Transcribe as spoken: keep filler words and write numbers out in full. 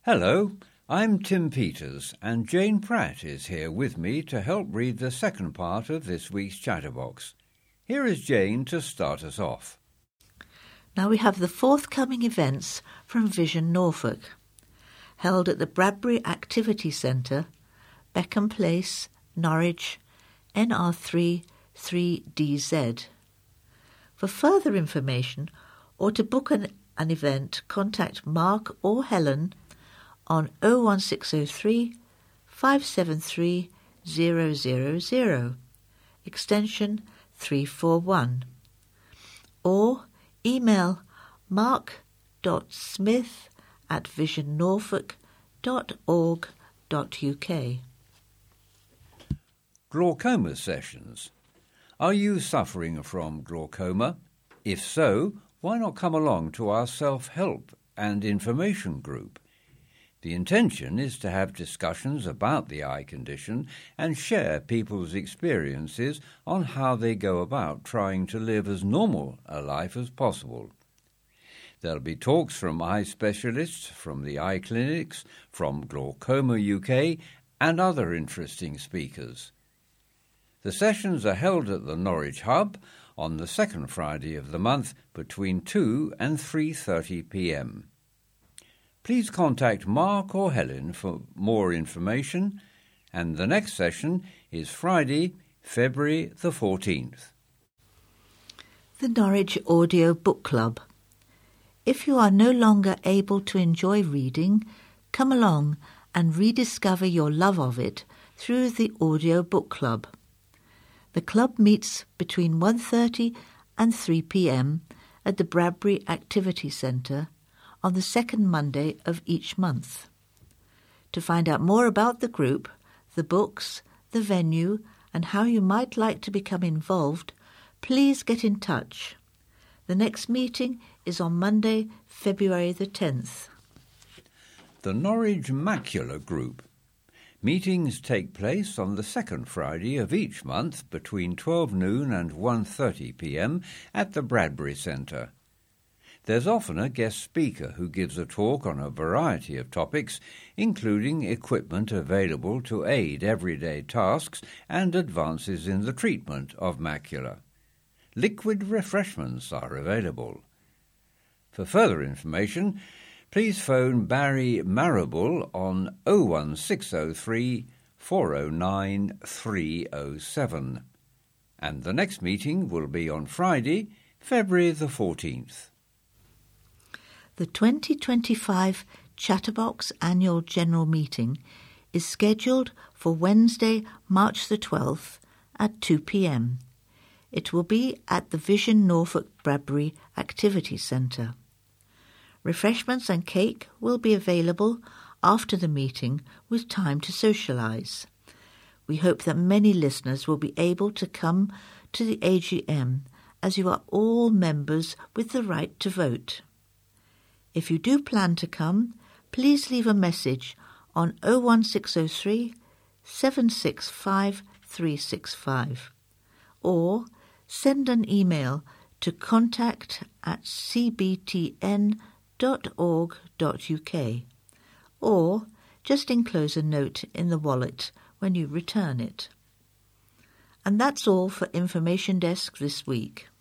Hello, I'm Tim Peters, and Jane Pratt is here with me to help read the second part of this week's Chatterbox. Here is Jane to start us off. Now we have the forthcoming events from Vision Norfolk, held at the Bradbury Activity Centre, Beckham Place, Norwich, N R three three D Z. For further information or to book an, an event, contact Mark or Helen on oh one six oh three, five seven three, zero zero zero, extension three four one, or email mark.smith at visionnorfolk dot org dot uk. Glaucoma sessions. Are you suffering from glaucoma? If so, why not come along to our self-help and information group? The intention is to have discussions about the eye condition and share people's experiences on how they go about trying to live as normal a life as possible. There'll be talks from eye specialists, from the eye clinics, from Glaucoma U K, and other interesting speakers. The sessions are held at the Norwich Hub on the second Friday of the month between two and three thirty p m. Please contact Mark or Helen for more information, and the next session is Friday, February the fourteenth. The Norwich Audio Book Club. If you are no longer able to enjoy reading, come along and rediscover your love of it through the Audio Book Club. The club meets between one thirty and three p m at the Bradbury Activity Centre on the second Monday of each month. To find out more about the group, the books, the venue, and how you might like to become involved, please get in touch. The next meeting is on Monday, February the tenth. The Norwich Macular Group. Meetings take place on the second Friday of each month between twelve noon and one thirty p m at the Bradbury Centre. There's often a guest speaker who gives a talk on a variety of topics, including equipment available to aid everyday tasks and advances in the treatment of macula. Liquid refreshments are available. For further information, please phone Barry Marable on oh one six oh three, four oh nine, three oh seven. And the next meeting will be on Friday, February the fourteenth. The twenty twenty-five Chatterbox Annual General Meeting is scheduled for Wednesday, March the twelfth at two p m. It will be at the Vision Norfolk Bradbury Activity Centre. Refreshments and cake will be available after the meeting with time to socialise. We hope that many listeners will be able to come to the A G M, as you are all members with the right to vote. If you do plan to come, please leave a message on oh one six oh three, seven six five, three six five or send an email to contact at c b t n dot org dot u k or just enclose a note in the wallet when you return it. And that's all for Information Desk this week.